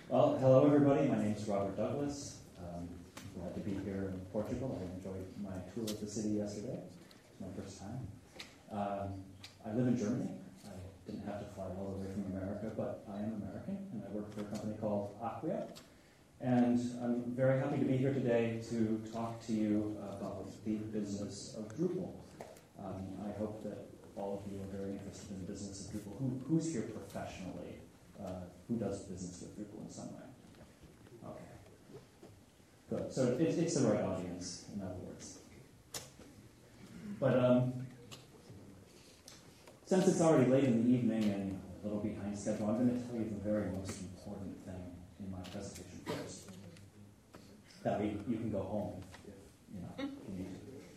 Well, hello everybody. My name is Robert Douglas. I'm glad to be here in Portugal. I enjoyed my tour of the city yesterday. It's my first time. I live in Germany. I didn't have to fly all the way from America, but I am American, and I work for a company called Acquia. And I'm very happy to be here today to talk to you about the business of Drupal. I hope that all of you are very interested in the business of Drupal. Who's here professionally? Who does business with Drupal in some way? Okay. Good. So it's the right audience, in other words. But since it's already late in the evening and a little behind schedule, I'm going to tell you the very most important thing in my presentation first. That way you can go home if you need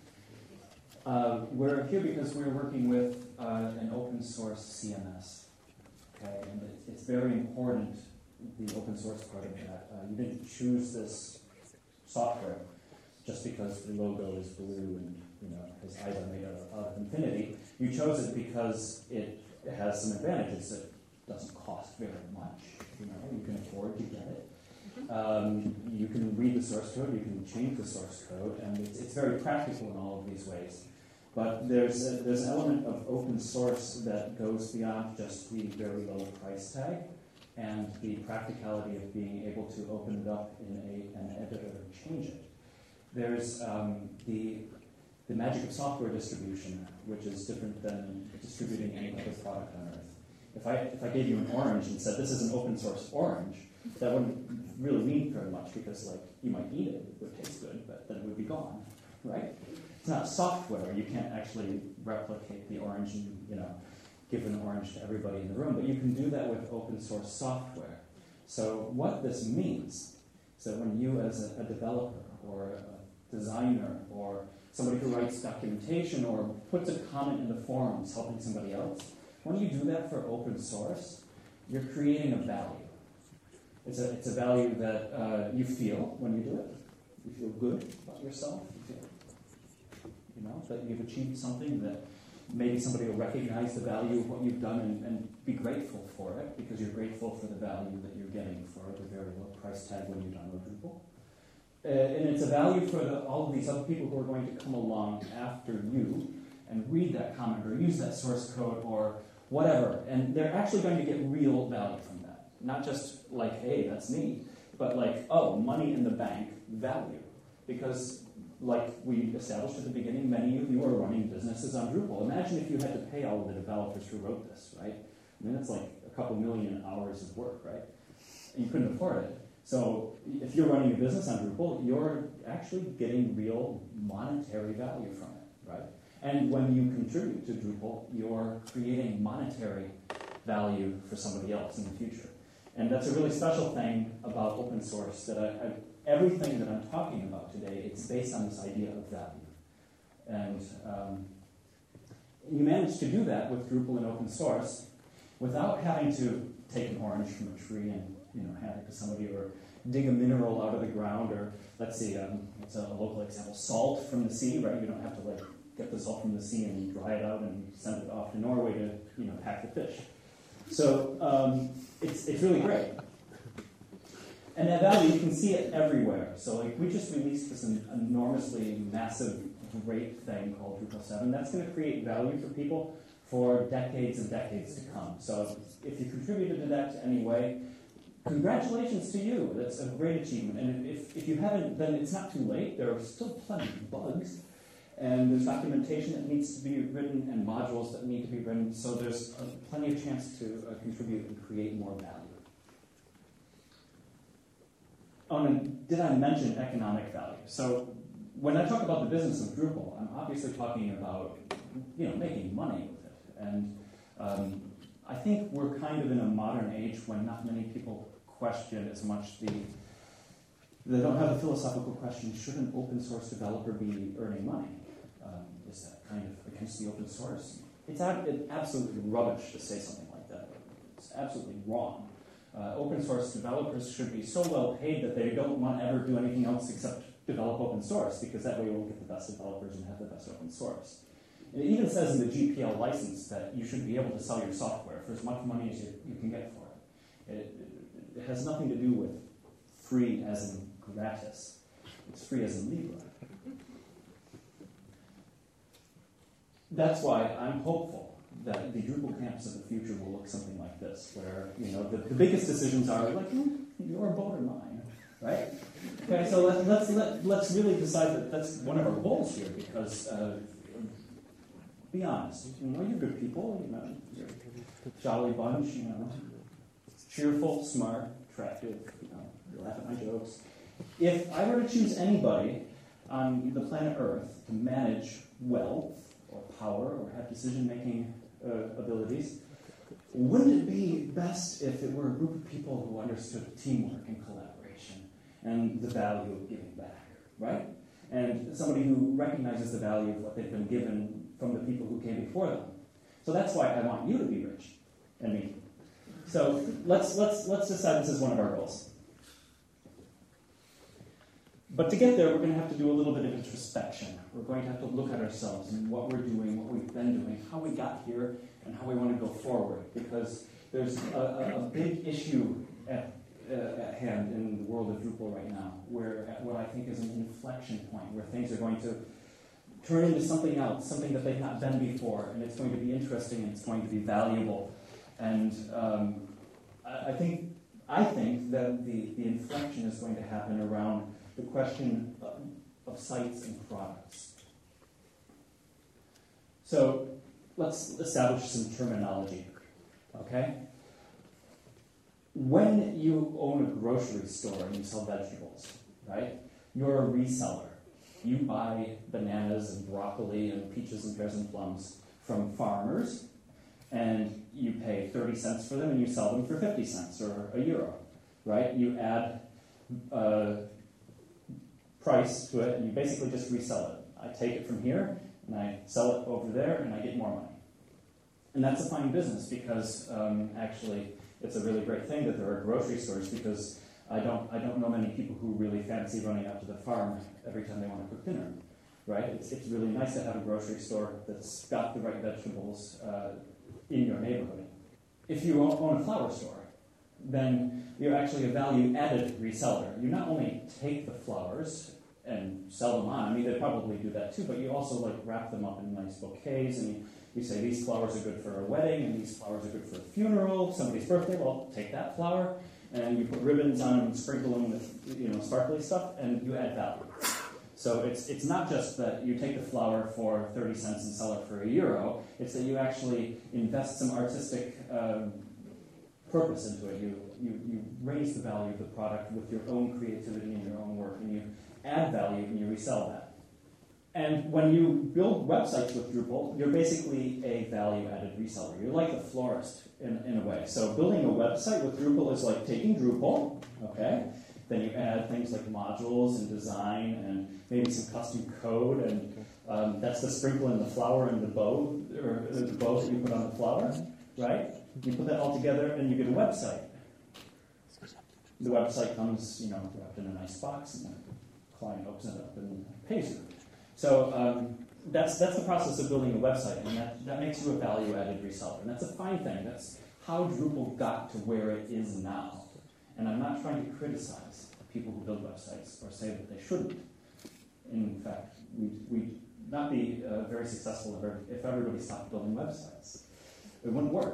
to. We're here because we're working with an open source CMS. Okay, and it's very important, the open source part of that. You didn't choose this software just because the logo is blue and has either made out of infinity. You chose it because it has some advantages. It doesn't cost very much. You can afford to get it. You can read the source code. You can change the source code, and it's very practical in all of these ways. But there's an element of open source that goes beyond just the very low price tag and the practicality of being able to open it up in an editor and change it. There's the magic of software distribution, which is different than distributing any other product on Earth. If I gave you an orange and said, this is an open source orange, that wouldn't really mean very much because you might eat it, it would taste good, but then it would be gone, right? It's not software. You can't actually replicate the orange and give an orange to everybody in the room, but you can do that with open source software. So what this means is that when you as a developer or a designer or somebody who writes documentation or puts a comment in the forums helping somebody else, when you do that for open source, you're creating a value. It's a value that you feel when you do it. You feel good about yourself. You feel that you've achieved something, that maybe somebody will recognize the value of what you've done and be grateful for it because you're grateful for the value that you're getting for the very low price tag when you download Drupal. And it's a value for all of these other people who are going to come along after you and read that comment or use that source code or whatever. And they're actually going to get real value from that. Not just hey, that's neat, but oh, money in the bank value. Because like we established at the beginning, many of you are running businesses on Drupal. Imagine if you had to pay all of the developers who wrote this, right? I mean, that's a couple million hours of work, right? And you couldn't afford it. So if you're running a business on Drupal, you're actually getting real monetary value from it, right? And when you contribute to Drupal, you're creating monetary value for somebody else in the future. And that's a really special thing about open source that everything that I'm talking about today, it's based on this idea of value. And you manage to do that with Drupal and open source without having to take an orange from a tree and hand it to somebody or dig a mineral out of the ground or, let's see, it's a local example, salt from the sea, right? You don't have to get the salt from the sea and dry it out and send it off to Norway to pack the fish. So it's really great. And that value, you can see it everywhere. So we just released this enormously massive, great thing called Drupal 7. That's going to create value for people for decades and decades to come. So if you contributed to that in any way, congratulations to you. That's a great achievement. And if you haven't, then it's not too late. There are still plenty of bugs. And there's documentation that needs to be written and modules that need to be written. So there's plenty of chance to contribute and create more value. And did I mention economic value? So when I talk about the business of Drupal, I'm obviously talking about making money with it. And I think we're kind of in a modern age when not many people question as much they don't have the philosophical question, should an open source developer be earning money? Is that kind of against the open source? It's absolutely rubbish to say something like that. It's absolutely wrong. Open source developers should be so well paid that they don't want to ever do anything else except develop open source, because that way we'll get the best developers and have the best open source. It even says in the GPL license that you should be able to sell your software for as much money as you can get for it. it has nothing to do with free as in gratis. It's free as in Libra. That's why I'm hopeful that the Drupal campus of the future will look something like this, where the biggest decisions are like your boat or mine, right? Okay, so let's really decide that that's one of our goals here, because be honest, you're good people, you're a jolly bunch, cheerful, smart, attractive, you laugh at my jokes. If I were to choose anybody on the planet Earth to manage wealth or power or have decision-making abilities, wouldn't it be best if it were a group of people who understood teamwork and collaboration and the value of giving back, right? And somebody who recognizes the value of what they've been given from the people who came before them. So that's why I want you to be rich, and me. So let's decide this is one of our goals. But to get there, we're going to have to do a little bit of introspection. We're going to have to look at ourselves and what we're doing, what we've been doing, how we got here, and how we want to go forward. Because there's a big issue at hand in the world of Drupal right now, where at what I think is an inflection point, where things are going to turn into something else, something that they've not been before, and it's going to be interesting and it's going to be valuable. And I think that the inflection is going to happen around the question of sites and products. So let's establish some terminology, okay? When you own a grocery store and you sell vegetables, right, you're a reseller. You buy bananas and broccoli and peaches and pears and plums from farmers, and you pay 30 cents for them and you sell them for 50 cents or €1, right? You add price to it, and you basically just resell it. I take it from here, and I sell it over there, and I get more money. And that's a fine business, because actually it's a really great thing that there are grocery stores, because I don't know many people who really fancy running out to the farm every time they want to cook dinner, right? It's really nice to have a grocery store that's got the right vegetables in your neighborhood. If you own a flower store, then you're actually a value-added reseller. You not only take the flowers and sell them on, I mean, they probably do that too, but you also wrap them up in nice bouquets, and you say these flowers are good for a wedding, and these flowers are good for a funeral, somebody's birthday. Well, take that flower, and you put ribbons on them and sprinkle them with sparkly stuff, and you add value. So it's not just that you take the flower for 30 cents and sell it for €1. It's that you actually invest some artistic purpose into it. You raise the value of the product with your own creativity and your own work, and you add value and you resell that. And when you build websites with Drupal, you're basically a value-added reseller. You're like a florist in a way. So building a website with Drupal is like taking Drupal, okay? Then you add things like modules and design and maybe some custom code, and that's the sprinkle in the flower and the bow, or the bow that you put on the flower, right? You put that all together and you get a website. The website comes, wrapped in a nice box, and the client opens it up and pays you. So that's the process of building a website, and that makes you a value-added reseller. And that's a fine thing. That's how Drupal got to where it is now. And I'm not trying to criticize people who build websites or say that they shouldn't. In fact, we'd not be very successful if everybody stopped building websites. It wouldn't work.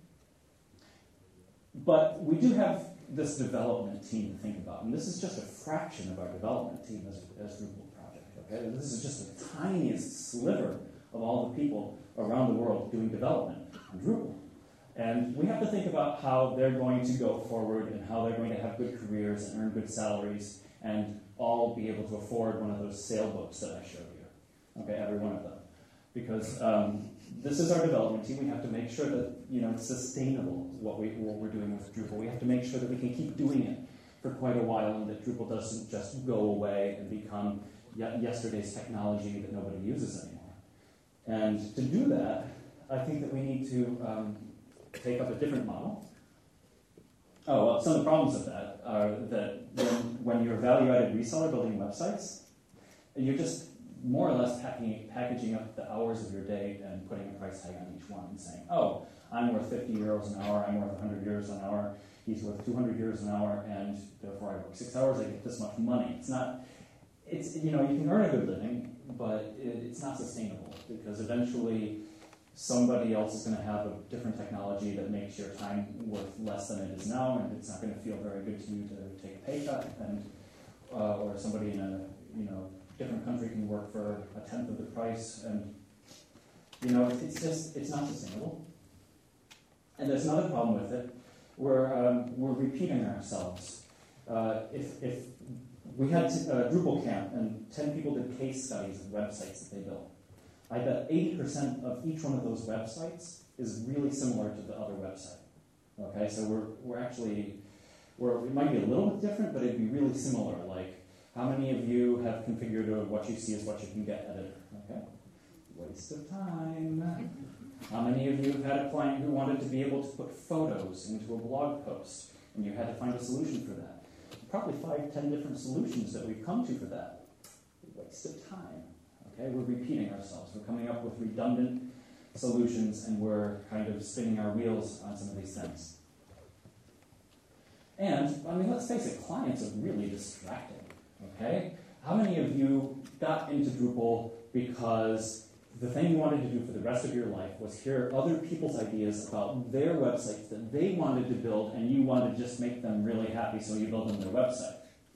But we do have this development team to think about, and this is just a fraction of our development team as Drupal project. Okay, this is just the tiniest sliver of all the people around the world doing development on Drupal. And we have to think about how they're going to go forward and how they're going to have good careers and earn good salaries and all be able to afford one of those sale books that I showed you. Okay, every one of them. Because this is our development team. We have to make sure that it's sustainable, what we're doing with Drupal. We have to make sure that we can keep doing it for quite a while, and that Drupal doesn't just go away and become yesterday's technology that nobody uses anymore. And to do that, I think that we need to take up a different model. Oh, well, some of the problems of that are that when you're a value-added reseller building websites, you're just more or less packaging up the hours of your day and putting a price tag on each one and saying, oh, I'm worth €50 an hour, I'm worth €100 an hour, he's worth 200 euros an hour, and therefore I work 6 hours, I get this much money. It's not, it's, you know, you can earn a good living, but it's not sustainable, because eventually somebody else is going to have a different technology that makes your time worth less than it is now, and it's not going to feel very good to you to take a pay cut, and or somebody in a different country can work for a tenth of the price, and it's not sustainable. And there's another problem with it. We're repeating ourselves. If we had Drupal camp and 10 people did case studies of websites that they built, I bet 80% of each one of those websites is really similar to the other website. Okay, so it might be a little bit different, but it'd be really similar. Like, how many of you have configured a what you see is what you can get editor? Okay, waste of time. How many of you have had a client who wanted to be able to put photos into a blog post, and you had to find a solution for that? Probably 5-10 different solutions that we've come to for that. Waste of time. Okay, we're repeating ourselves. We're coming up with redundant solutions, and we're kind of spinning our wheels on some of these things. And, I mean, let's face it, clients are really distracting, okay? How many of you got into Drupal because the thing you wanted to do for the rest of your life was hear other people's ideas about their websites that they wanted to build, and you wanted to just make them really happy, so you build them their website?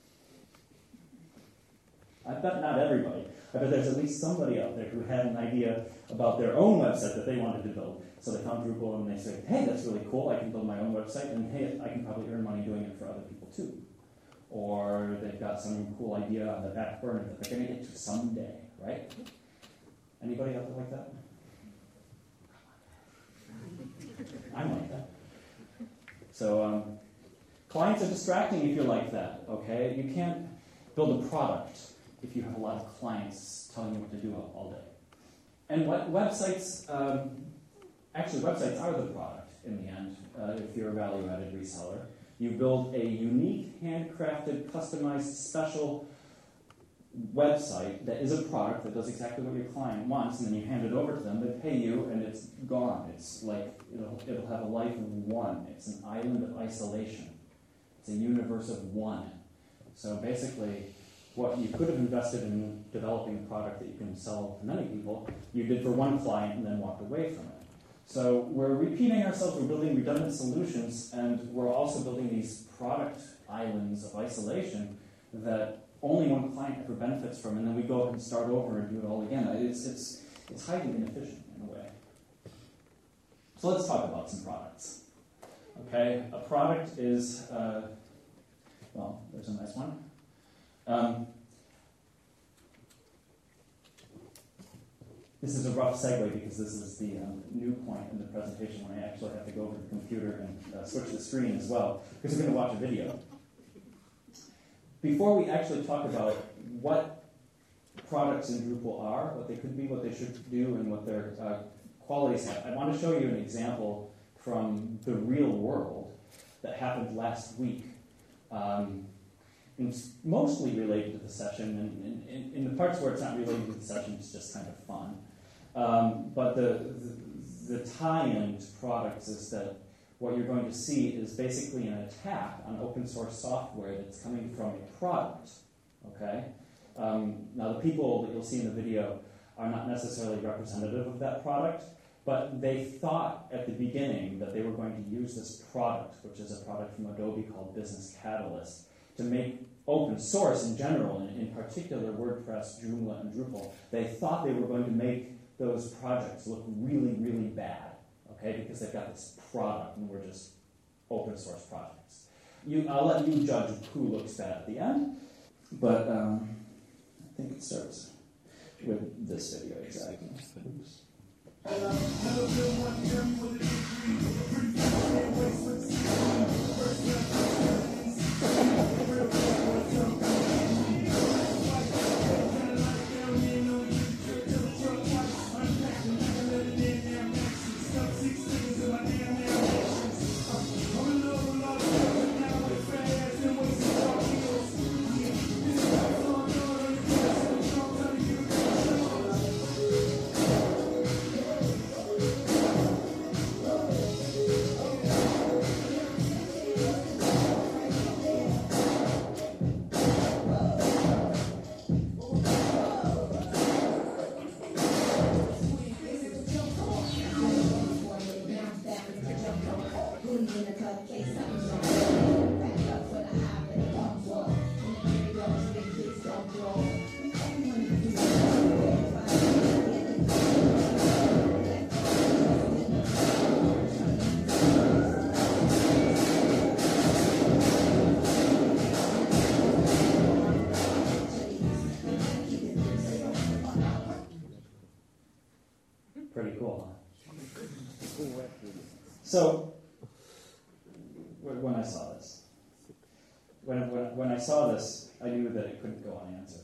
I bet not everybody. I bet there's at least somebody out there who had an idea about their own website that they wanted to build. So they found Drupal and they say, hey, that's really cool, I can build my own website, and hey, I can probably earn money doing it for other people too. Or they've got some cool idea on the back burner that they're going to get to someday, right? Anybody out there like that? I'm like that. So clients are distracting if you're like that, okay? You can't build a product if you have a lot of clients telling you what to do all day. And websites, actually websites are the product in the end, if you're a value-added reseller. You build a unique, handcrafted, customized, special website that is a product that does exactly what your client wants, and then you hand it over to them, they pay you, and it's gone. It's like, it'll have a life of one. It's an island of isolation. It's a universe of one. So basically, what you could have invested in developing a product that you can sell to many people, you did for one client and then walked away from it. So we're repeating ourselves, we're building redundant solutions, and we're also building these product islands of isolation that only one client ever benefits from, and then we go and start over and do it all again. It's highly inefficient in a way. So let's talk about some products. Okay, a product is, well, there's a nice one. This is a rough segue because this is the new point in the presentation when I actually have to go over to the computer and switch the screen as well, because we're going to watch a video. Before we actually talk about what products in Drupal are, what they could be, what they should do, and what their qualities have, I want to show you an example from the real world that happened last week. It's mostly related to the session, and in the parts where it's not related to the session, it's just kind of fun. But the tie-in to products is that what you're going to see is basically an attack on open source software that's coming from a product. Okay? Now the people that you'll see in the video are not necessarily representative of that product, but they thought at the beginning that they were going to use this product, which is a product from Adobe called Business Catalyst, to make open source in general, and in particular WordPress, Joomla, and Drupal. They thought they were going to make those projects look really, really bad, okay, because they've got this product and we're just open source projects. I'll let you judge who looks bad at the end, but I think it starts with this video exactly. Oops. So when I saw this, when I saw this, I knew that it couldn't go unanswered.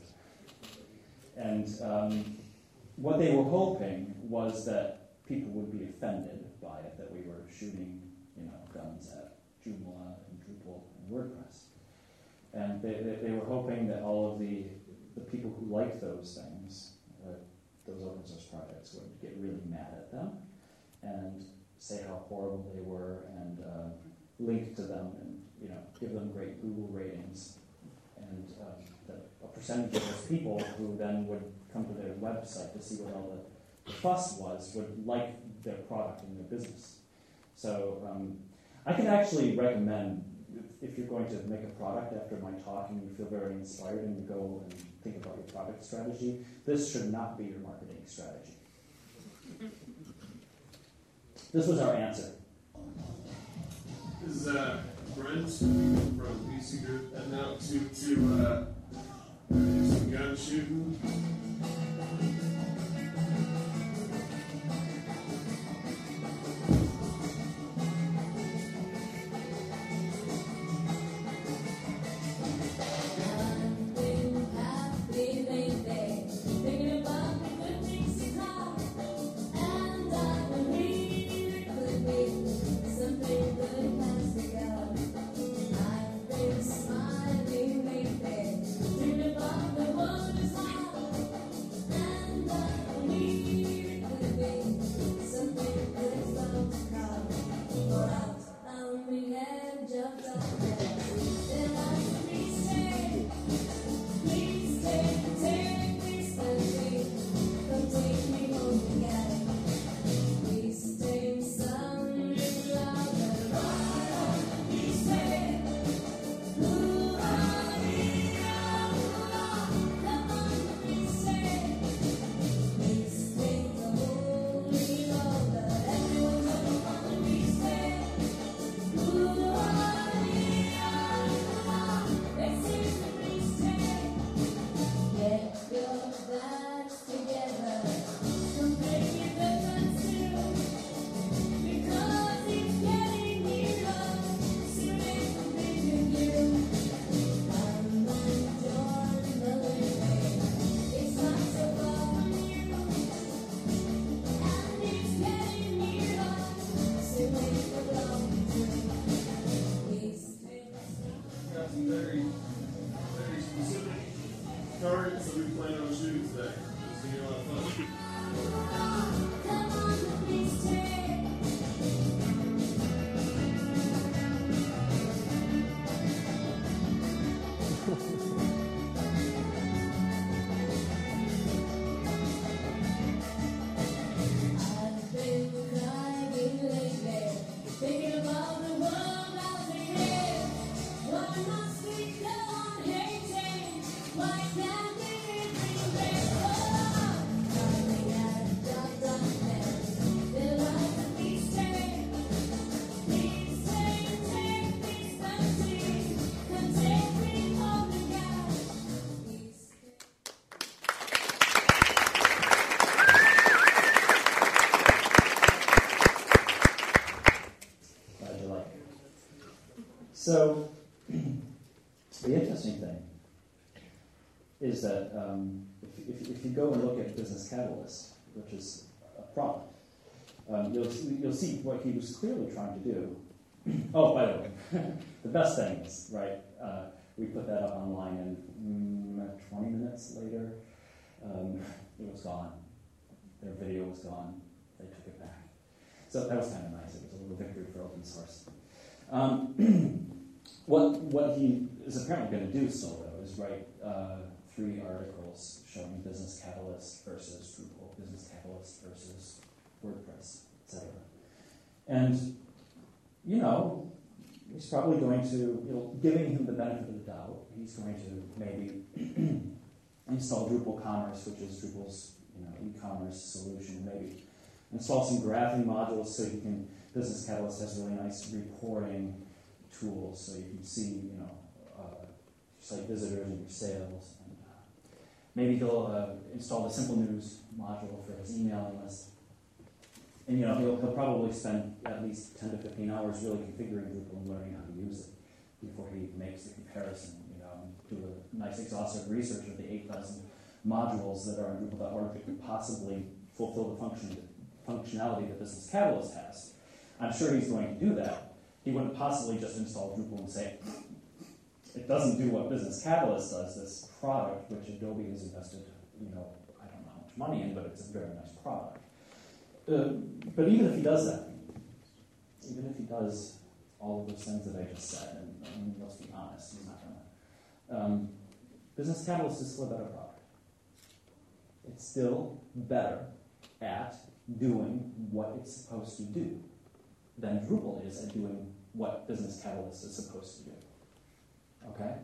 And what they were hoping was that people would be offended by it, that we were shooting, guns at Joomla and Drupal and WordPress. And they were hoping that all of the people who liked those things, those open source projects, would get really mad at them and say how horrible they were and link to them and give them great Google ratings. And that a percentage of those people who then would come to their website to see what all the fuss was would like their product and their business. So I can actually recommend, if you're going to make a product after my talk and you feel very inspired and you go and think about your product strategy, this should not be your marketing strategy. This was our answer. Is Brent from PC Group heading out to do some gun shooting? Targets that we plan on shooting today. It's going to be a lot of fun. So, the interesting thing is that if you go and look at Business Catalyst, which is a product, you'll see what he was clearly trying to do. Oh, by the way, the best thing is, right, we put that up online and 20 minutes later, it was gone. Their video was gone. They took it back. So that was kind of nice. It was a little victory for open source. What he is apparently going to do still, though, is write 3 articles showing Business Catalyst versus Drupal, Business Catalyst versus WordPress, etc. And, he's probably going to, giving him the benefit of the doubt, he's going to maybe install Drupal Commerce, which is Drupal's e-commerce solution, maybe install some graphing modules so you can, Business Catalyst has really nice reporting tools so you can see, site visitors and your sales. And maybe he'll install the Simple News module for his emailing list. And he'll probably spend at least 10 to 15 hours really configuring Drupal and learning how to use it before he makes the comparison. Do a nice exhaustive research of the 8,000 modules that are on Drupal.org that could possibly fulfill the functionality that Business Catalyst has. I'm sure he's going to do that. He wouldn't possibly just install Drupal and say, it doesn't do what Business Catalyst does, this product which Adobe has invested, I don't know how much money in, but it's a very nice product. But even if he does that, even if he does all of those things that I just said, and let's be honest, he's not going to. Business Catalyst is still a better product. It's still better at doing what it's supposed to do than Drupal is at doing what Business Catalyst is supposed to do. Okay?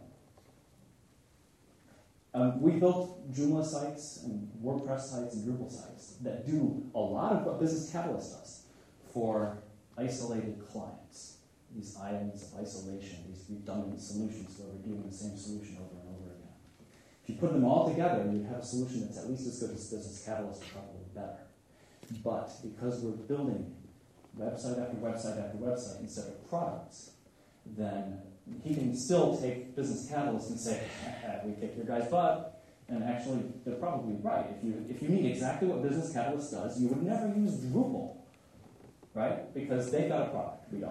We built Joomla sites and WordPress sites and Drupal sites that do a lot of what Business Catalyst does for isolated clients. These islands of isolation, these redundant solutions where we're doing the same solution over and over again. If you put them all together, you'd have a solution that's at least as good as Business Catalyst, probably better. But because we're building website after website after website instead of products, then he can still take Business Catalyst and say, we kick your guy's butt. And actually, they're probably right. If you need exactly what Business Catalyst does, you would never use Drupal, right? Because they've got a product, we don't.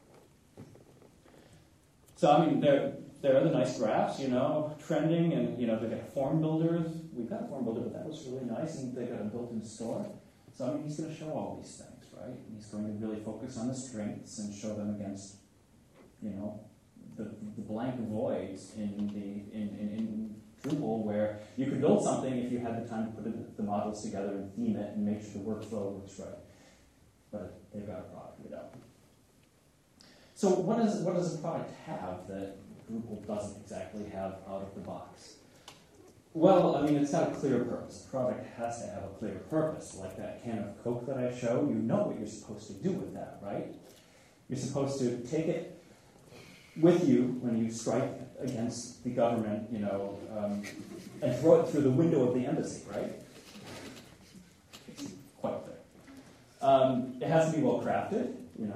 So, there are the nice graphs, trending, and, they've got form builders. We've got a form builder, but that was really nice, and they've got a built-in store. So, he's going to show all these things, right? And he's going to really focus on the strengths and show them against, the blank voids in Drupal where you could build something if you had the time to put the models together and theme it and make sure the workflow works right. But they've got a product, we don't. So what does a product have that Drupal doesn't exactly have out of the box? Well, it's got a clear purpose. A product has to have a clear purpose. Like that can of Coke that I showed, you know what you're supposed to do with that, right? You're supposed to take it with you when you strike against the government, and throw it through the window of the embassy, right? It's quite clear. It has to be well crafted,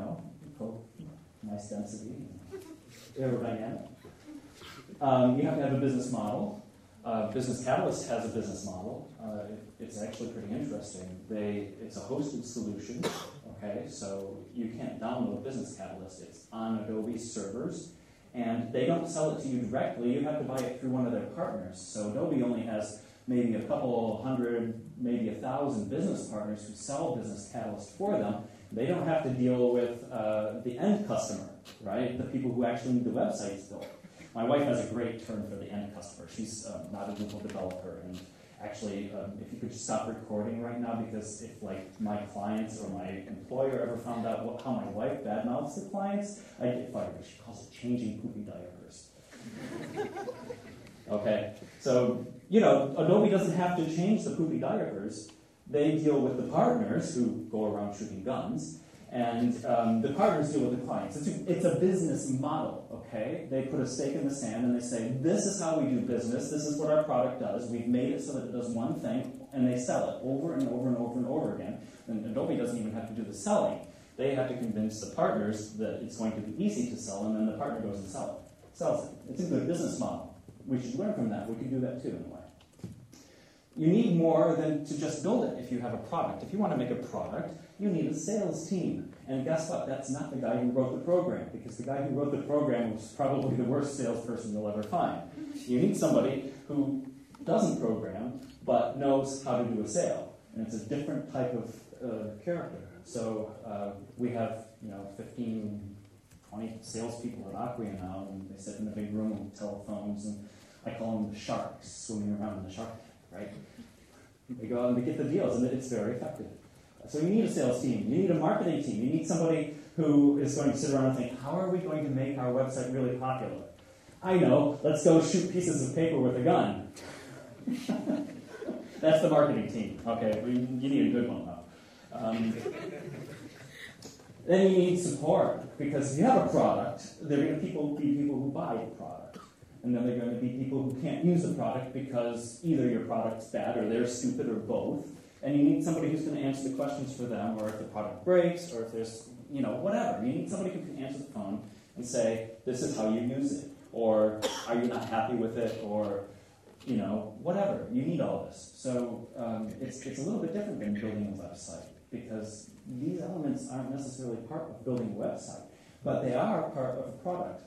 nice density, aerodynamic. You have to have a business model. Business Catalyst has a business model. It's actually pretty interesting. It's a hosted solution, okay? So you can't download Business Catalyst. It's on Adobe servers, and they don't sell it to you directly. You have to buy it through one of their partners. So Adobe only has maybe a couple hundred, maybe 1,000 business partners who sell Business Catalyst for them. They don't have to deal with the end customer, right? The people who actually need the websites built. My wife has a great term for the end customer. She's not a Drupal developer, and actually, if you could just stop recording right now, because if my clients or my employer ever found out how my wife badmouths the clients, I'd get fired. She calls it changing poopy diapers. Okay, so Adobe doesn't have to change the poopy diapers. They deal with the partners who go around shooting guns, and the partners deal with the clients. It's a business model, okay? They put a stake in the sand and they say, this is how we do business, this is what our product does, we've made it so that it does one thing, and they sell it over and over and over and over again. And Adobe doesn't even have to do the selling. They have to convince the partners that it's going to be easy to sell, and then the partner goes and sells it. It's a good business model. We should learn from that. We can do that too in a way. You need more than to just build it if you have a product. If you want to make a product, you need a sales team. And guess what? That's not the guy who wrote the program, because the guy who wrote the program was probably the worst salesperson you'll ever find. You need somebody who doesn't program, but knows how to do a sale. And it's a different type of character. So we have 15, 20 salespeople at Acquia now, and they sit in a big room with telephones, and I call them the sharks, swimming around in the shark tank. Right? They go out and they get the deals, and it's very effective. So you need a sales team. You need a marketing team. You need somebody who is going to sit around and think, how are we going to make our website really popular? I know, let's go shoot pieces of paper with a gun. That's the marketing team. Okay, you need a good one, though. Then you need support, because if you have a product, there are going to be people who buy the product. And then there are going to be people who can't use the product because either your product's bad or they're stupid or both. And you need somebody who's going to answer the questions for them, or if the product breaks, or if there's, whatever. You need somebody who can answer the phone and say, this is how you use it, or are you not happy with it, or, whatever. You need all this. So it's a little bit different than building a website, because these elements aren't necessarily part of building a website, but they are part of a product.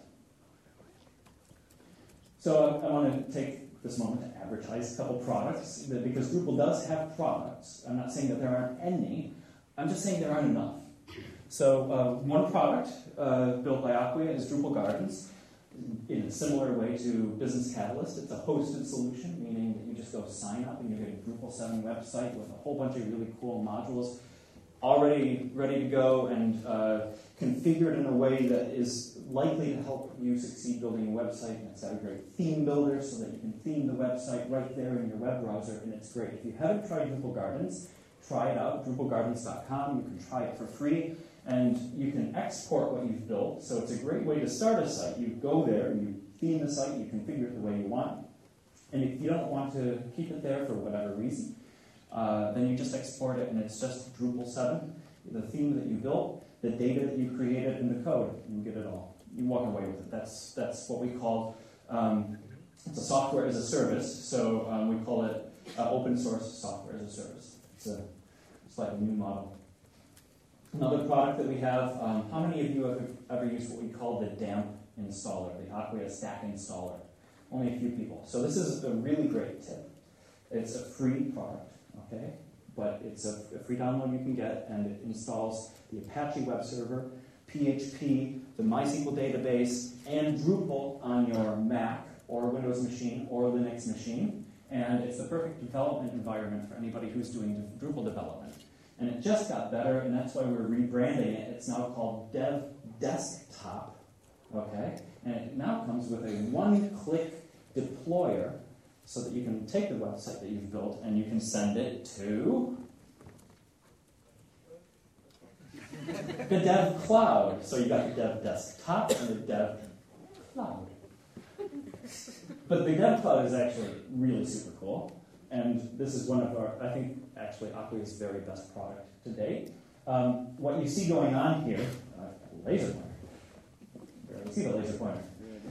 So I want to take this moment to advertise a couple products, because Drupal does have products. I'm not saying that there aren't any. I'm just saying there aren't enough. So one product built by Acquia is Drupal Gardens. In a similar way to Business Catalyst, it's a hosted solution, meaning that you just go sign up and you get a Drupal 7 website with a whole bunch of really cool modules already ready to go and configured in a way that is likely to help you succeed building a website. And it's got a great theme builder so that you can theme the website right there in your web browser, and it's great. If you haven't tried Drupal Gardens, try it out, drupalgardens.com. You can try it for free, and you can export what you've built. So it's a great way to start a site. You go there, you theme the site, you configure it the way you want. And if you don't want to keep it there for whatever reason, then you just export it, and it's just Drupal 7, the theme that you built, the data that you created, and the code. You get it all. You walk away with it. That's what we call, it's a software as a service, so we call it open source software as a service. It's like a new model. Another product that we have, how many of you have ever used what we call the DAMP installer, the Acquia Stack installer? Only a few people. So this is a really great tip. It's a free product, okay? But it's a free download you can get, and it installs the Apache web server, PHP, the MySQL database, and Drupal on your Mac or Windows machine or Linux machine. And it's the perfect development environment for anybody who's doing Drupal development. And it just got better, and that's why we're rebranding it. It's now called Dev Desktop, okay? And it now comes with a one-click deployer so that you can take the website that you've built and you can send it to the Dev Cloud. So you got the Dev Desktop and the Dev Cloud. But the Dev Cloud is actually really super cool. And this is one of our, I think, actually Acquia's very best product to date. What you see going on here, laser pointer. Barely see the laser pointer.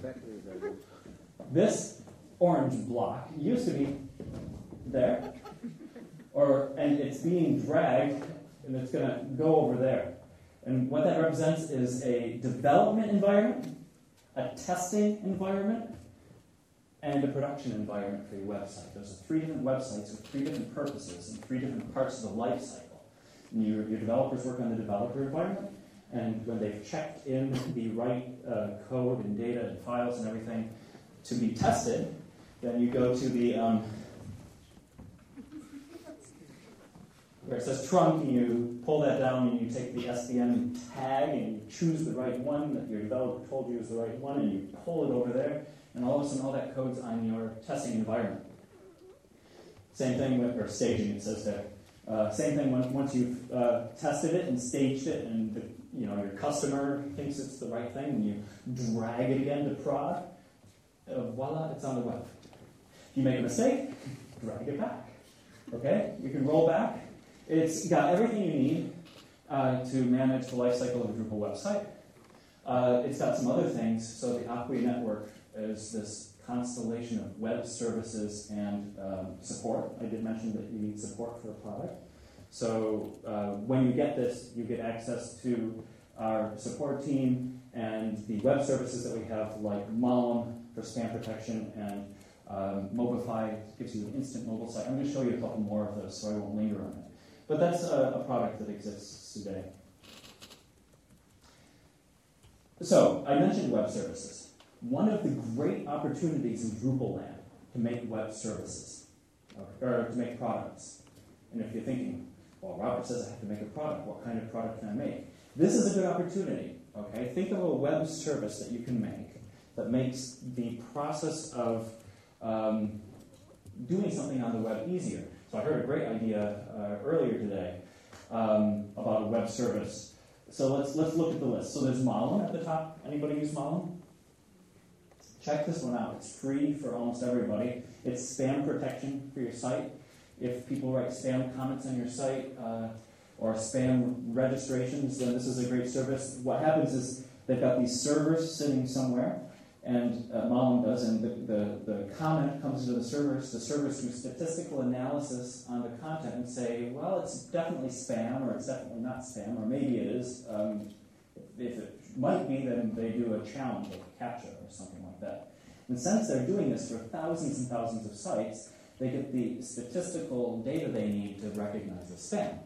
This orange block used to be there, and it's being dragged, and it's going to go over there. And what that represents is a development environment, a testing environment, and a production environment for your website. Those are three different websites with three different purposes and three different parts of the life cycle. And your developers work on the developer environment, and when they've checked in the right code and data and files and everything to be tested, then you go to the where it says trunk, and you pull that down, and you take the SVN tag, and you choose the right one that your developer told you is the right one, and you pull it over there, and all of a sudden all that code's on your testing environment. Same thing with, or staging, it says there. Same thing once you've tested it and staged it, and your customer thinks it's the right thing, and you drag it again to prod, voila, it's on the web. If you make a mistake, drag it back. Okay? You can roll back. It's got everything you need to manage the lifecycle of a Drupal website. It's got some other things. So the Acquia network is this constellation of web services and support. I did mention that you need support for a product. So when you get this, you get access to our support team and the web services that we have, like Malum for spam protection, and Mobify gives you an instant mobile site. I'm going to show you a couple more of those, so I won't linger on it. But that's a product that exists today. So I mentioned web services. One of the great opportunities in Drupal land to make web services, or to make products. And if you're thinking, well, Robert says I have to make a product. What kind of product can I make? This is a good opportunity. Okay, think of a web service that you can make that makes the process of doing something on the web easier. So I heard a great idea earlier today about a web service. So let's look at the list. So there's Malum at the top. Anybody use Malum? Check this one out. It's free for almost everybody. It's spam protection for your site. if people write spam comments on your site or spam registrations, then this is a great service. What happens is they've got these servers sitting somewhere, and Malum does, and the comment comes into the servers do statistical analysis on the content and say, well, it's definitely spam, or it's definitely not spam, or maybe it is. If it might be, then they do a challenge, like a CAPTCHA or something like that. And since they're doing this for thousands and thousands of sites, they get the statistical data they need to recognize as spam.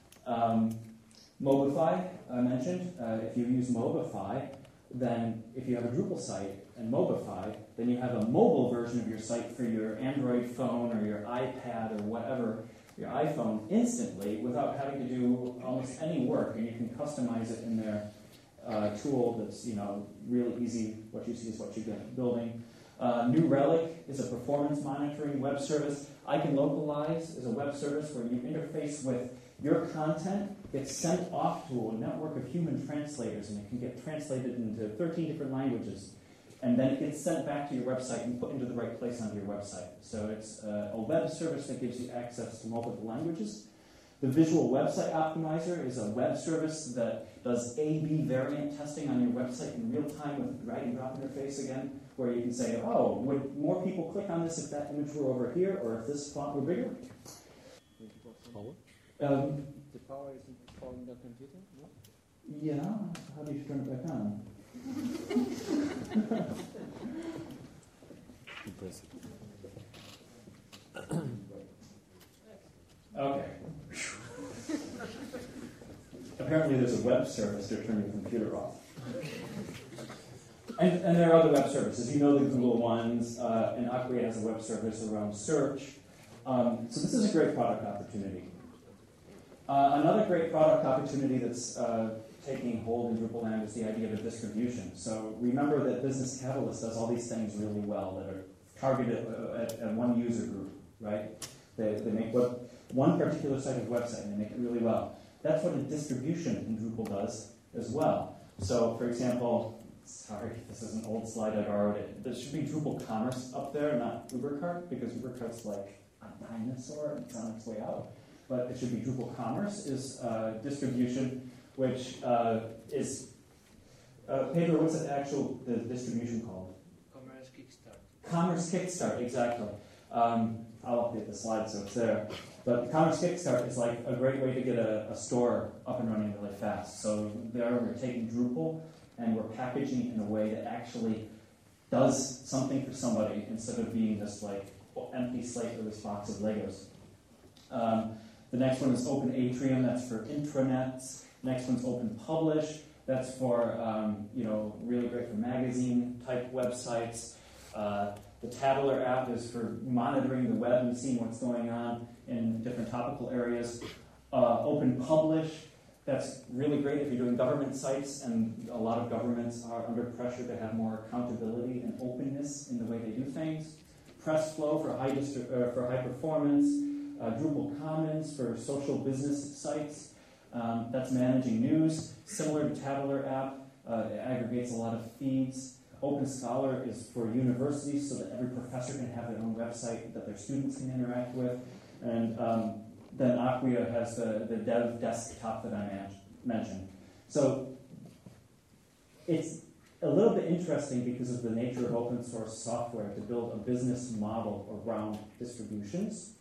Mobify, I mentioned. If you use Mobify, then if you have a Drupal site and Mobify, then you have a mobile version of your site for your Android phone or your iPad or whatever, your iPhone, instantly without having to do almost any work, and you can customize it in their tool that's really easy. What you see is what you get building. New Relic is a performance monitoring web service. I Can Localize is a web service where you interface with your content, gets sent off to a network of human translators, and it can get translated into 13 different languages. And then it gets sent back to your website and put into the right place on your website. So it's a web service that gives you access to multiple languages. The Visual Website Optimizer is a web service that does A/B variant testing on your website in real time with a drag and drop interface again, where you can say, oh, would more people click on this if that image were over here, or if this font were bigger? Power? The power isn't on the computer, no? Yeah, how do you turn it back on? Impressive. Okay. Apparently there's a web service to turn your computer off. And there are other web services. You know the Google ones, and Acquia has a web service around search. So this is a great product opportunity. Another great product opportunity that's taking hold in Drupal land is the idea of distribution. So remember that Business Catalyst does all these things really well that are targeted at one user group, right? They make one particular site of website, and they make it really well. That's what a distribution in Drupal does as well. So, for example, sorry, this is an old slide I borrowed it. There should be Drupal Commerce up there, not UberCart, because UberCart's like a dinosaur and it's on its way out. But it should be Drupal Commerce is distribution, which is Pedro, what's the distribution called? Commerce Kickstart. Commerce Kickstart, exactly. I'll update the slide so it's there. But Commerce Kickstart is like a great way to get a store up and running really fast. So there we're taking Drupal and we're packaging it in a way that actually does something for somebody instead of being this like empty slate or this box of Legos. The next one is Open Atrium, that's for intranets. Next one's Open Publish, that's for really great for magazine type websites. The Tabular app is for monitoring the web and seeing what's going on in different topical areas. Open Publish, that's really great if you're doing government sites, and a lot of governments are under pressure to have more accountability and openness in the way they do things. PressFlow for high performance. Drupal Commons for social business sites. That's managing news. Similar to Tabular app, it aggregates a lot of feeds. Open Scholar is for universities so that every professor can have their own website that their students can interact with. And then Acquia has the dev desktop that I mentioned. So it's a little bit interesting because of the nature of open source software to build a business model around distributions.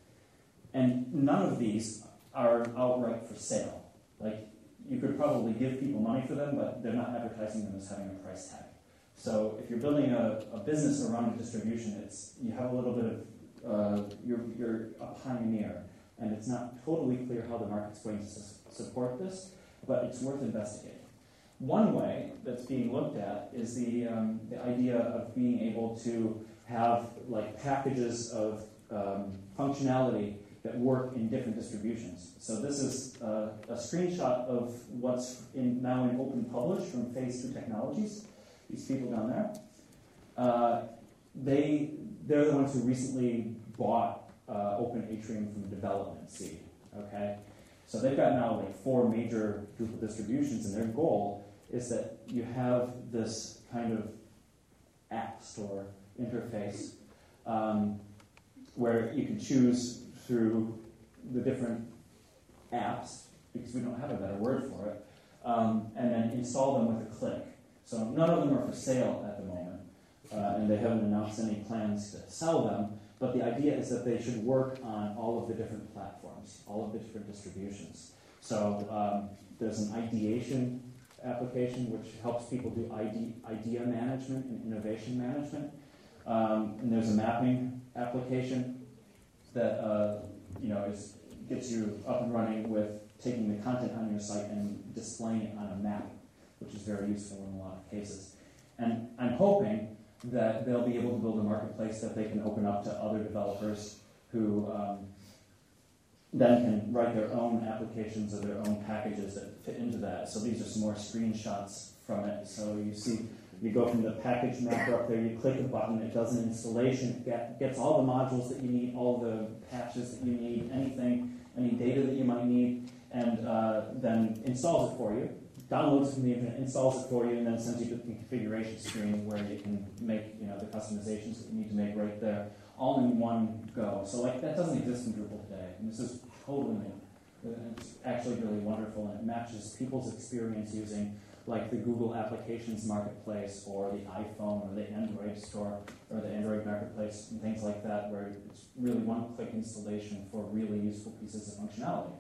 And none of these are outright for sale. Like, you could probably give people money for them, but they're not advertising them as having a price tag. So if you're building a business around a distribution, you have a little bit of, you're a pioneer, and it's not totally clear how the market's going to support this, but it's worth investigating. One way that's being looked at is the idea of being able to have like packages of functionality that work in different distributions. So this is a screenshot of what's now in Open Publish from Phase 2 Technologies. These people down there. They're the ones who recently bought Open Atrium from Development Seed. Okay, so they've got now like 4 major Drupal distributions, and their goal is that you have this kind of app store interface where you can choose through the different apps, because we don't have a better word for it, and then install them with a click. So none of them are for sale at the moment, and they haven't announced any plans to sell them, but the idea is that they should work on all of the different platforms, all of the different distributions. So there's an ideation application which helps people do idea management and innovation management. And there's a mapping application that gets you up and running with taking the content on your site and displaying it on a map, which is very useful in a lot of cases. And I'm hoping that they'll be able to build a marketplace that they can open up to other developers who then can write their own applications or their own packages that fit into that. So these are some more screenshots from it. So you see, you go from the package mapper up there, you click a button, it does an installation, gets all the modules that you need, all the patches that you need, anything, any data that you might need, and then installs it for you, downloads it from the internet, installs it for you, and then sends you to the configuration screen where you can make the customizations that you need to make right there, all in one go. So that doesn't exist in Drupal today, and this is totally new. It's actually really wonderful, and it matches people's experience using like the Google Applications Marketplace or the iPhone or the Android store or the Android Marketplace and things like that, where it's really one-click installation for really useful pieces of functionality.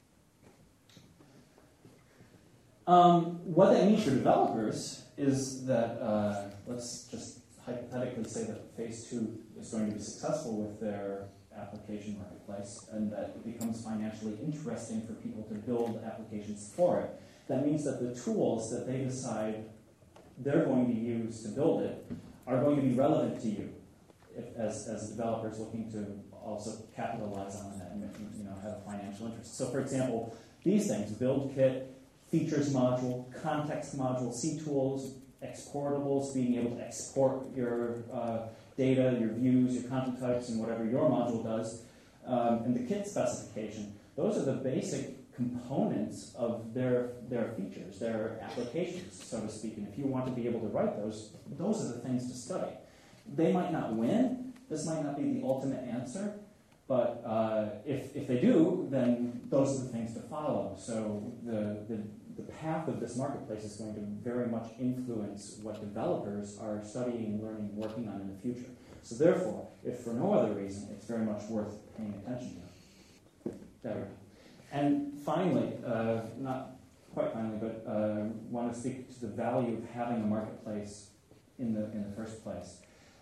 What that means for developers is that, let's just hypothetically say that Phase 2 is going to be successful with their application marketplace and that it becomes financially interesting for people to build applications for it. That means that the tools that they decide they're going to use to build it are going to be relevant to you as developers looking to also capitalize on that and have a financial interest. So for example, these things, build kit, features module, context module, ctools, exportables, being able to export your data, your views, your content types, and whatever your module does, and the kit specification. Those are the basic components of their features, their applications, so to speak. And if you want to be able to write those are the things to study. They might not win. This might not be the ultimate answer, but if they do, then those are the things to follow. So the path of this marketplace is going to very much influence what developers are studying, learning, working on in the future. So therefore, if for no other reason, it's very much worth paying attention to. There we go. And finally, not quite finally, but want to speak to the value of having a marketplace in the first place.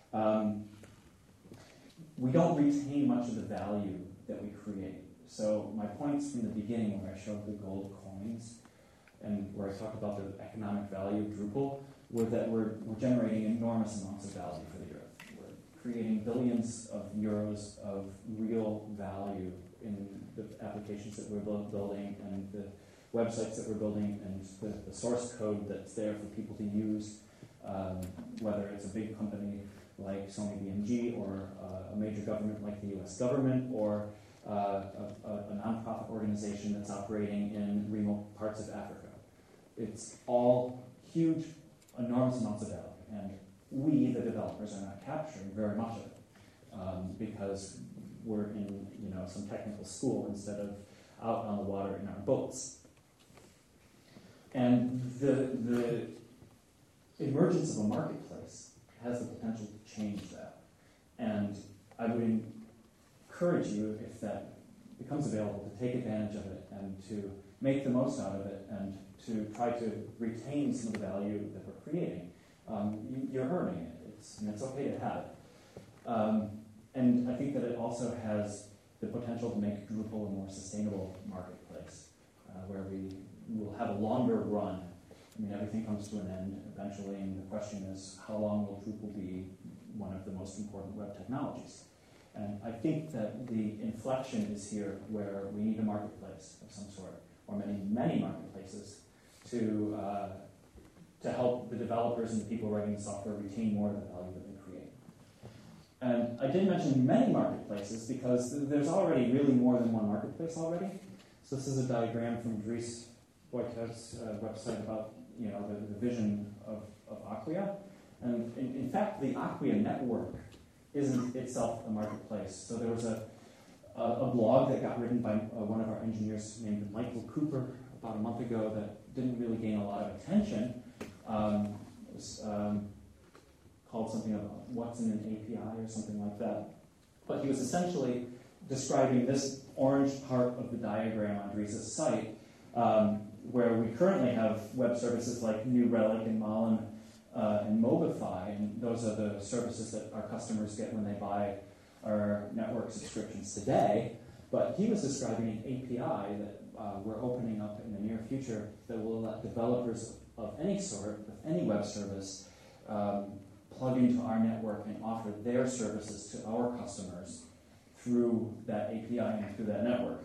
We don't retain much of the value that we create. So my points from the beginning where I showed the gold coins and where I talked about the economic value of Drupal were that we're generating enormous amounts of value for the earth. We're creating billions of euros of real value in the applications that we're building and the websites that we're building and the source code that's there for people to use, whether it's a big company like Sony BMG or a major government like the US government or a nonprofit organization that's operating in remote parts of Africa. It's all huge, enormous amounts of value, and we, the developers, are not capturing very much of it because we're in some technical school instead of out on the water in our boats. And the emergence of a marketplace has the potential to change that. And I would encourage you, if that becomes available, to take advantage of it and to make the most out of it and to try to retain some of the value that we're creating. You're earning it, and it's okay to have it. And I think that it also has the potential to make Drupal a more sustainable marketplace, where we will have a longer run. I mean, everything comes to an end eventually, and the question is, how long will Drupal be one of the most important web technologies? And I think that the inflection is here, where we need a marketplace of some sort, or many marketplaces, to help the developers and the people writing the software retain more of the value that they create. And I did mention many marketplaces because there's already really more than one marketplace already. So this is a diagram from Dries Boytev's website about the vision of Acquia. And in fact, the Acquia network isn't itself a marketplace. So there was a blog that got written by one of our engineers named Michael Cooper about a month ago that didn't really gain a lot of attention. It was called something about what's in an API or something like that. But he was essentially describing this orange part of the diagram on Drisa's site, where we currently have web services like New Relic and Malin and Mobify, and those are the services that our customers get when they buy our network subscriptions today. But he was describing an API that we're opening up in the near future that will let developers of any sort, of any web service, plug into our network and offer their services to our customers through that API and through that network.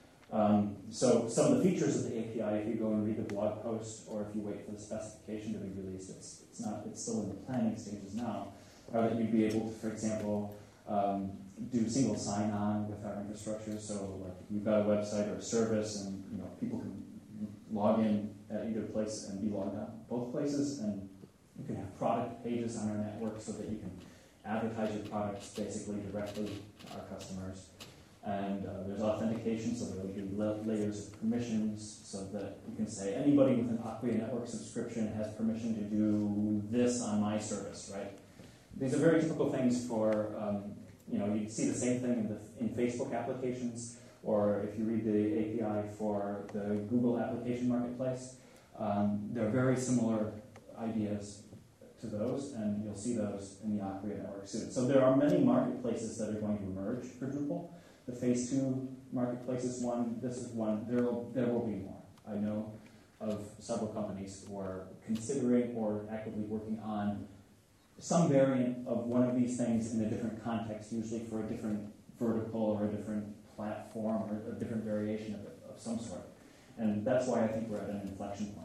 So some of the features of the API, if you go and read the blog post, or if you wait for the specification to be released, it's still in the planning stages now, are that you'd be able to, for example, do single sign-on with our infrastructure. So like you've got a website or a service, and people can log in at either place and be logged out both places, and you can have product pages on our network so that you can advertise your products basically directly to our customers. And there's authentication, so there will be layers of permissions so that you can say anybody with an Acquia network subscription has permission to do this on my service, right? These are very typical things for, you see the same thing in Facebook applications, or if you read the API for the Google application marketplace. They're very similar ideas to those, and you'll see those in the Acquia network soon. So there are many marketplaces that are going to emerge for Drupal. The Phase 2 marketplace is one, this is one, there will be more. I know of several companies who are considering or actively working on some variant of one of these things in a different context, usually for a different vertical or a different platform or a different variation of it, of some sort. And that's why I think we're at an inflection point.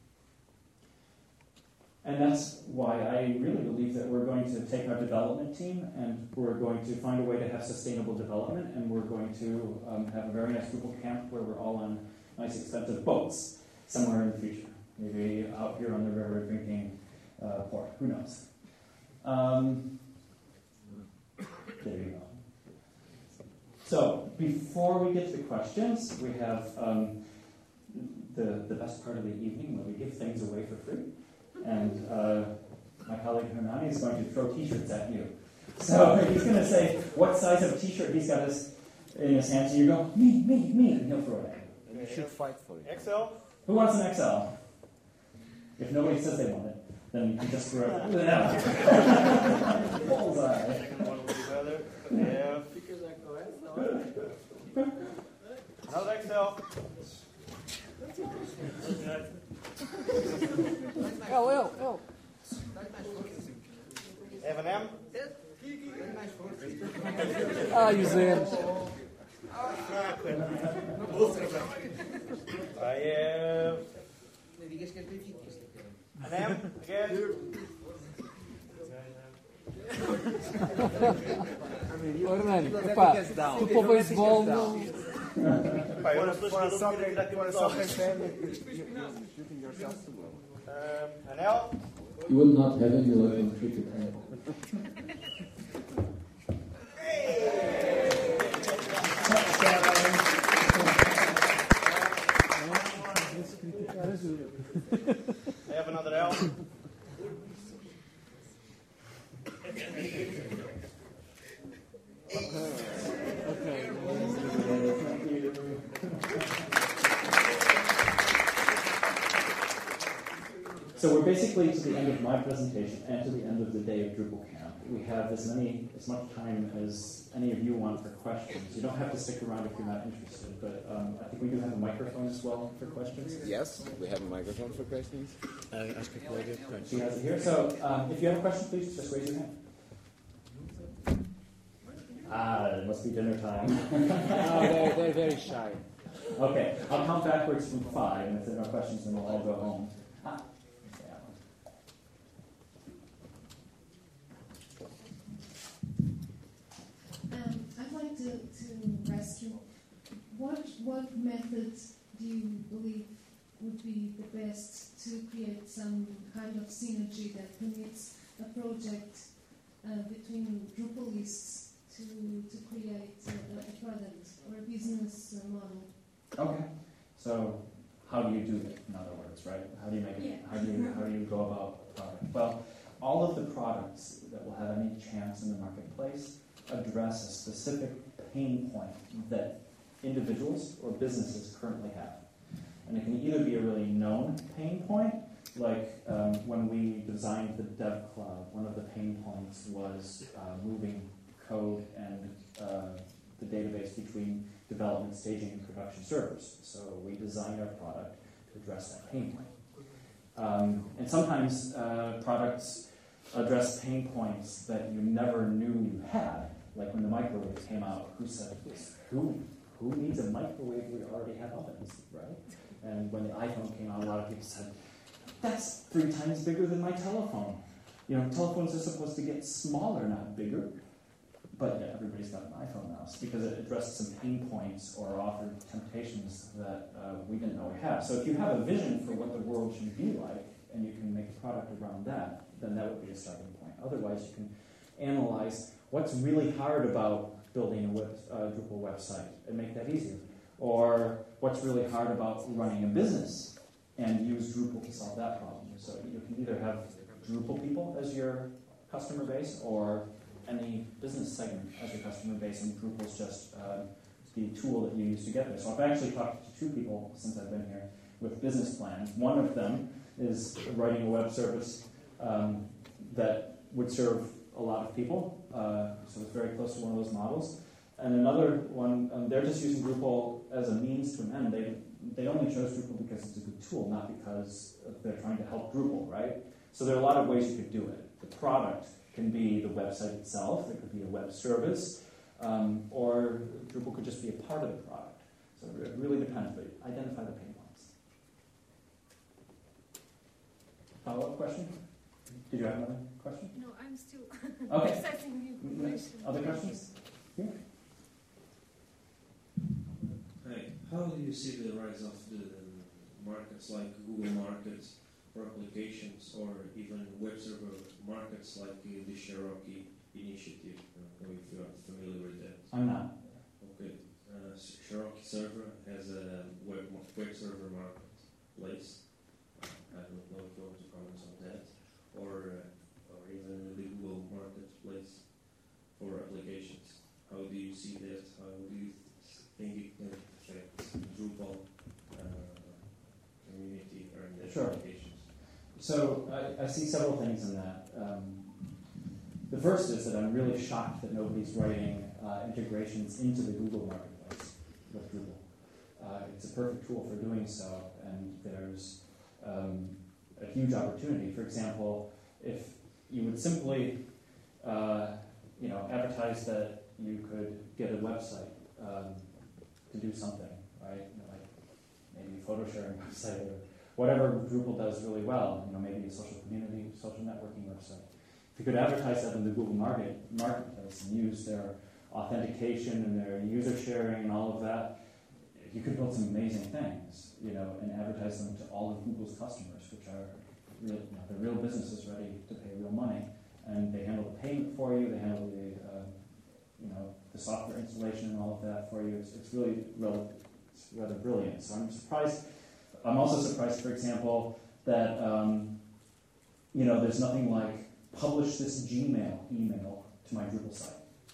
And that's why I really believe that we're going to take our development team and we're going to find a way to have sustainable development, and we're going to have a very nice Drupal camp where we're all on nice expensive boats somewhere in the future. Maybe out here on the river drinking port. Who knows? There you go. So before we get to the questions, we have the best part of the evening where we give things away for free. And my colleague Hernani is going to throw t-shirts at you. So he's going to say what size of t-shirt he's got in his hands, and you go, me, and he'll throw it at you. You should fight for it. XL? Who wants an XL? If nobody says they want it, then you can just throw it. Bullseye. Second one will be better. Yeah. Another XL. Oh. M&M. José. I have an M again. Hernani, tu para o beisebol não... For a soccer fan, you're shooting yourself too well. An L. You will not have any luck on cricket. I have another L. Okay. So we're basically to the end of my presentation and to the end of the day of Drupal Camp. We have as much time as any of you want for questions. You don't have to stick around if you're not interested, but I think we do have a microphone as well for questions. Yes, we have a microphone for questions. Acho que pode. She has it here. So if you have a question, please just raise your hand. It must be dinner time. No, they're very shy. Okay, I'll count backwards from 5, and if there are no questions, then we'll all go home. I'd like to ask you, what method do you believe would be the best to create some kind of synergy that permits a project between Drupalists to create a product do it, in other words, right? How do you make it, how do you go about a product? Well, all of the products that will have any chance in the marketplace address a specific pain point that individuals or businesses currently have. And it can either be a really known pain point, like when we designed the Dev Cloud, one of the pain points was moving code and the database between development, staging, and production servers. So we designed our product to address that pain point. And sometimes products address pain points that you never knew you had, like when the microwave came out. Who said this? Who needs a microwave? We already have ovens, right? And when the iPhone came out, a lot of people said, that's 3 times bigger than my telephone. Telephones are supposed to get smaller, not bigger. But yeah, everybody's got an iPhone now, because it addressed some pain points or offered temptations that we didn't know we had. So if you have a vision for what the world should be like, and you can make a product around that, then that would be a starting point. Otherwise, you can analyze what's really hard about building a Drupal website and make that easier. Or what's really hard about running a business and use Drupal to solve that problem. So you can either have Drupal people as your customer base or any business segment as your customer base, and Drupal's just the tool that you use to get there. So I've actually talked to 2 people since I've been here with business plans. One of them is writing a web service that would serve a lot of people, so it's very close to one of those models. And another one, they're just using Drupal as a means to an end. They only chose Drupal because it's a good tool, not because they're trying to help Drupal, right? So there are a lot of ways you could do it. The product can be the website itself, it could be a web service, or Drupal could just be a part of the product. So it really depends, but identify the pain points. Follow-up question? Did you have another question? No, I'm still Okay. assessing the question. Other questions? Yeah. Hi. How do you see the rise of the markets like Google Markets for applications, or even web server markets like the Cherokee initiative? I don't know if you are familiar with that. I'm not. Okay. Cherokee server has a web server marketplace. I don't know if you want to comment on that, or even the Google Marketplace for applications. How do you see that? How do you think it can affect Drupal community or the Sure. applications? So I see several things in that. The first is that I'm really shocked that nobody's writing integrations into the Google Marketplace with Drupal. It's a perfect tool for doing so, and there's a huge opportunity. For example, if you would simply advertise that you could get a website to do something, right? Like maybe a photo sharing website or whatever Drupal does really well, maybe a social community, social networking website. If you could advertise that in the Google Marketplace and use their authentication and their user sharing and all of that, you could build some amazing things, and advertise them to all of Google's customers, which are real, they're real businesses ready to pay real money, and they handle the payment for you, they handle the the software installation and all of that for you. It's really rather brilliant. So I'm surprised. I'm also surprised, for example, that there's nothing like publish this Gmail email to my Drupal site.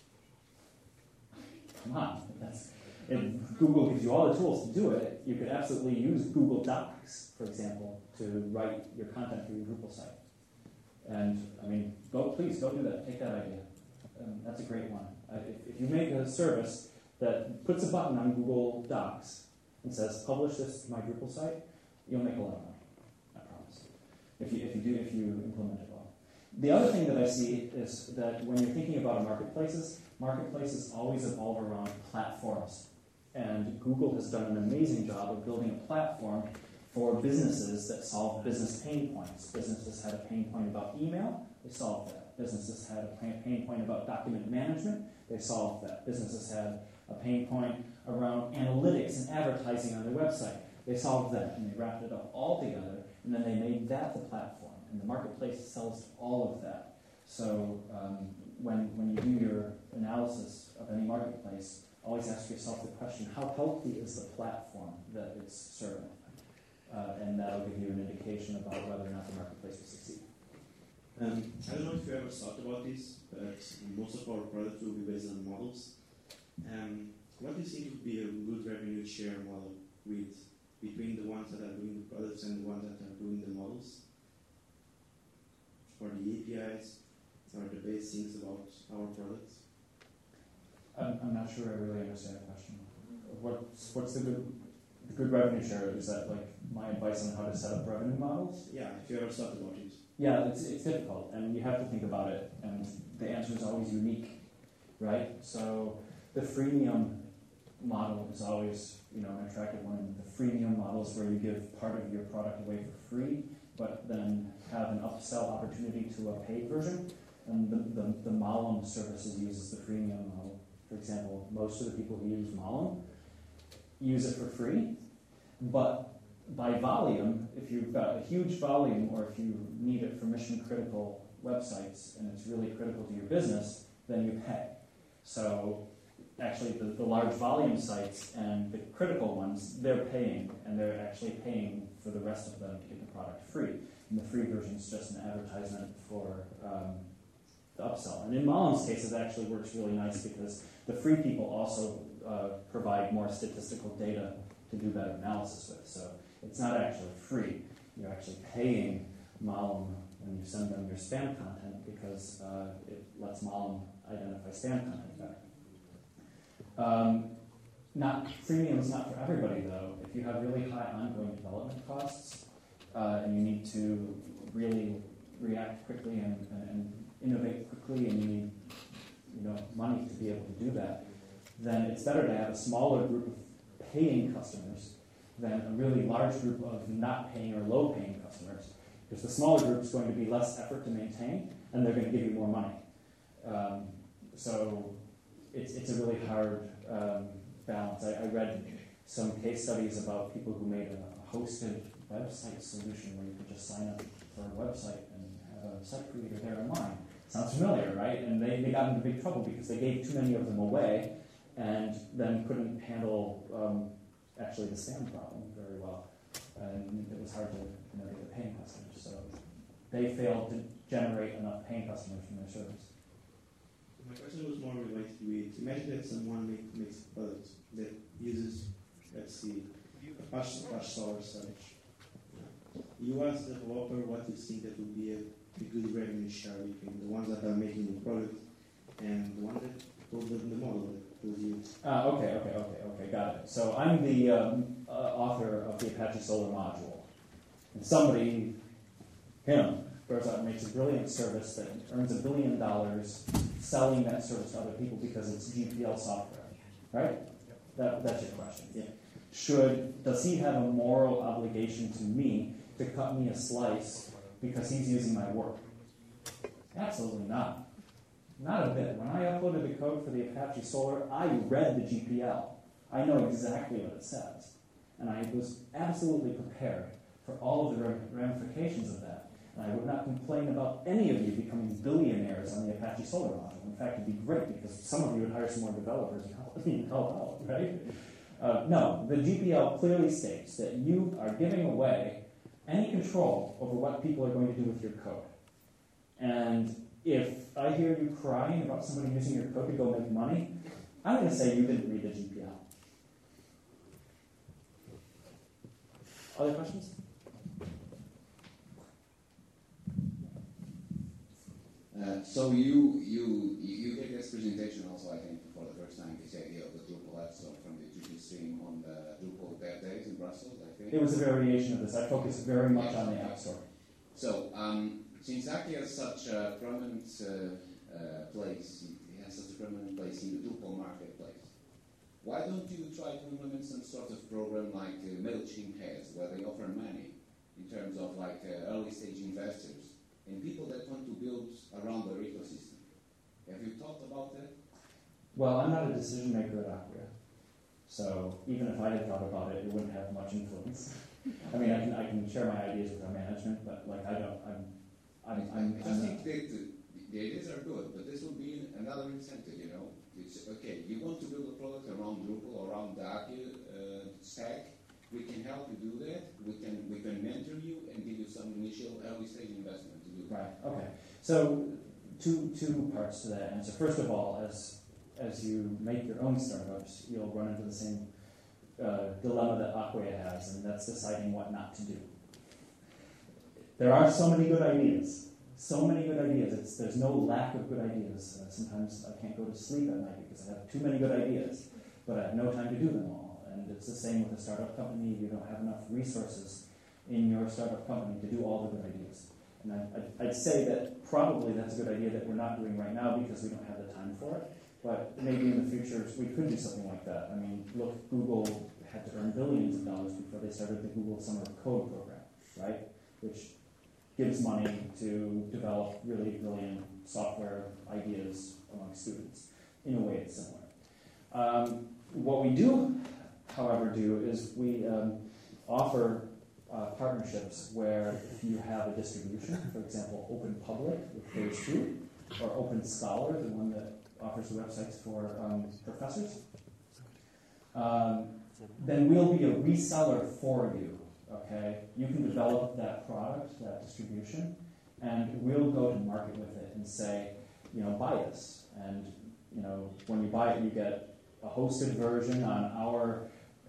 Come on, if Google gives you all the tools to do it, you could absolutely use Google Docs, for example, to write your content for your Drupal site. And please go do that. Take that idea. That's a great one. If you make a service that puts a button on Google Docs and says, publish this to my Drupal site, you'll make a lot of money. I promise. If you implement it well. The other thing that I see is that when you're thinking about marketplaces always evolve around platforms. And Google has done an amazing job of building a platform for businesses that solve business pain points. Businesses had a pain point about email, they solved that. Businesses had a pain point about document management, they solved that. Businesses had a pain point around analytics and advertising on their website, they solved that, and they wrapped it up all together, and then they made that the platform. And the marketplace sells all of that. So when you do your analysis of any marketplace, always ask yourself the question, how healthy is the platform that it's serving? and that'll give you an indication about whether or not the marketplace will succeed. I don't know if you ever thought about this, but most of our products will be based on models. What do you think would be a good revenue share model between the ones that are doing the products and the ones that are doing the models? For the APIs, or the base things about our products? I'm not sure I really understand the question. What's the good revenue share? Is that like my advice on how to set up revenue models? Yeah, if you ever thought about it. Yeah, it's difficult, and you have to think about it, and the answer is always unique, right? So the freemium model is always, an attractive one. The freemium model is where you give part of your product away for free, but then have an upsell opportunity to a paid version. And the Malum services uses the freemium model. For example, most of the people who use Malum use it for free, but by volume, if you've got a huge volume or if you need it for mission critical websites and it's really critical to your business, then you pay. So actually the large volume sites and the critical ones, they're paying, and they're actually paying for the rest of them to get the product free. And the free version is just an advertisement for the upsell. And in Malum's case, it actually works really nice because the free people also provide more statistical data to do better analysis with. So it's not actually free. You're actually paying Malum when you send them your spam content because it lets Malum identify spam content better. Freemium is not for everybody, though. If you have really high ongoing development costs and you need to really react quickly and innovate quickly, and you need money to be able to do that, then it's better to have a smaller group of paying customers than a really large group of not paying or low paying customers. Because the smaller group is going to be less effort to maintain, and they're going to give you more money. So it's a really hard balance. I read some case studies about people who made a hosted website solution where you could just sign up for a website and have a site creator there online. Sounds familiar, right? And they got into big trouble because they gave too many of them away and then couldn't handle actually the spam problem very well. And it was hard to get the paying customers. So they failed to generate enough paying customers from their service. My question was more related with, imagine that someone makes a product that uses, let's see, Apache Solar Storage. You ask the developer what you think that would be a good revenue share between the ones that are making the product and the one that built the model that was used. Okay, got it. So I'm the author of the Apache Solar module. And somebody, goes out and makes a brilliant service that earns $1 billion selling that service to other people because it's GPL software, right? That's your question. Yeah. Does he have a moral obligation to me to cut me a slice because he's using my work? Absolutely not. Not a bit. When I uploaded the code for the Apache Solar, I read the GPL. I know exactly what it says. And I was absolutely prepared for all of the ramifications of that. And I would not complain about any of you becoming billionaires on the Apache Solar module. In fact, it'd be great because some of you would hire some more developers and help out, right? No, the GPL clearly states that you are giving away any control over what people are going to do with your code. And if I hear you crying about somebody using your code to go make money, I'm going to say you didn't read the GPL. Other questions? So you gave this presentation also, I think, for the first time, this idea of the Drupal App Store from the Drupal stream on the Drupal Dev Days in Brussels, I think. It was a variation of this. I focused very much on the App Store. So, since Aki has such a prominent place, he has such a prominent place in the Drupal marketplace, why don't you try to implement some sort of program like MailChimp has, where they offer money in terms of like early stage investors and people that want to build around their ecosystem? Have you thought about that? Well, I'm not a decision maker at Acquia, so even if I had thought about it, it wouldn't have much influence. I mean, I can share my ideas with our management, but like I think that the ideas are good, but this would be another incentive. It's okay. You want to build a product around Drupal, around the Acquia stack. we can help you do that. We can mentor you and give you some initial early stage investment to do. Right. Okay. So two parts to that answer. First of all, as you make your own startups, you'll run into the same dilemma that Acquia has, and that's deciding what not to do. There are so many good ideas. So many good ideas. There's no lack of good ideas. Sometimes I can't go to sleep at night because I have too many good ideas, but I have no time to do them all. And it's the same with a startup company. You don't have enough resources in your startup company to do all the good ideas. And I'd say that probably that's a good idea that we're not doing right now because we don't have the time for it. But maybe in the future we could do something like that. I mean, look, Google had to earn billions of dollars before they started the Google Summer of Code program, right? Which gives money to develop really brilliant software ideas among students. In a way, it's similar. What we do, however, is we offer partnerships where if you have a distribution, for example, Open Public with Phase 2, or Open Scholar, the one that offers the websites for professors, then we'll be a reseller for you. Okay, you can develop that product, that distribution, and we'll go to market with it and say, buy this. And when you buy it, you get a hosted version on our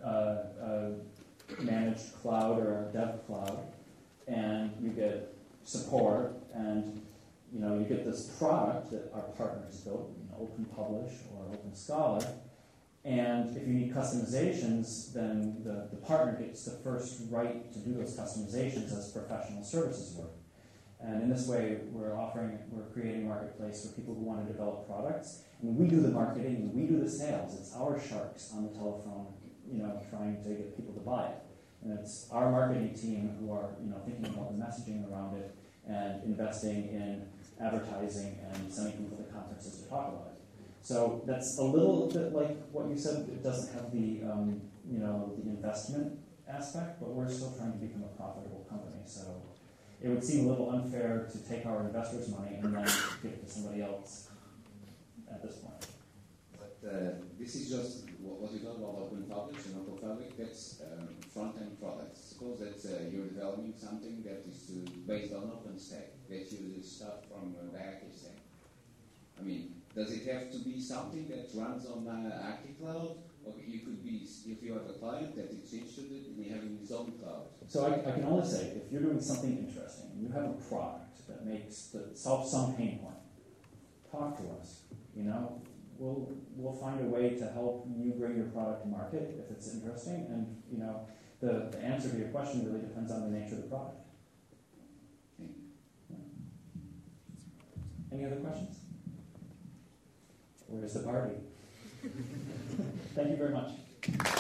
managed cloud or our dev cloud, and you get support, and you get this product that our partners built, Open Publish or Open Scholar. And if you need customizations, then the partner gets the first right to do those customizations as professional services work. And in this way, we're creating a marketplace for people who want to develop products. And we do the marketing and we do the sales. It's our sharks on the telephone, trying to get people to buy it. And it's our marketing team who are, thinking about the messaging around it and investing in advertising and sending people to conferences to talk about it. So that's a little bit like what you said. It doesn't have the the investment aspect, but we're still trying to become a profitable company. So it would seem a little unfair to take our investors' money and then give it to somebody else at this point. But this is just what you talk about Open Publish and Open Public. That's front-end products. Suppose that you're developing something that is based on OpenStack that uses stuff from Archie Stack. I mean, does it have to be something that runs on Archie Cloud? Or you could be, if you have a client that is interested in having his own cloud. So I can only say, if you're doing something interesting, and you have a product that solves some pain point, talk to us. We'll find a way to help you bring your product to market if it's interesting. And the answer to your question really depends on the nature of the product. Any other questions? Where's the party? Thank you very much.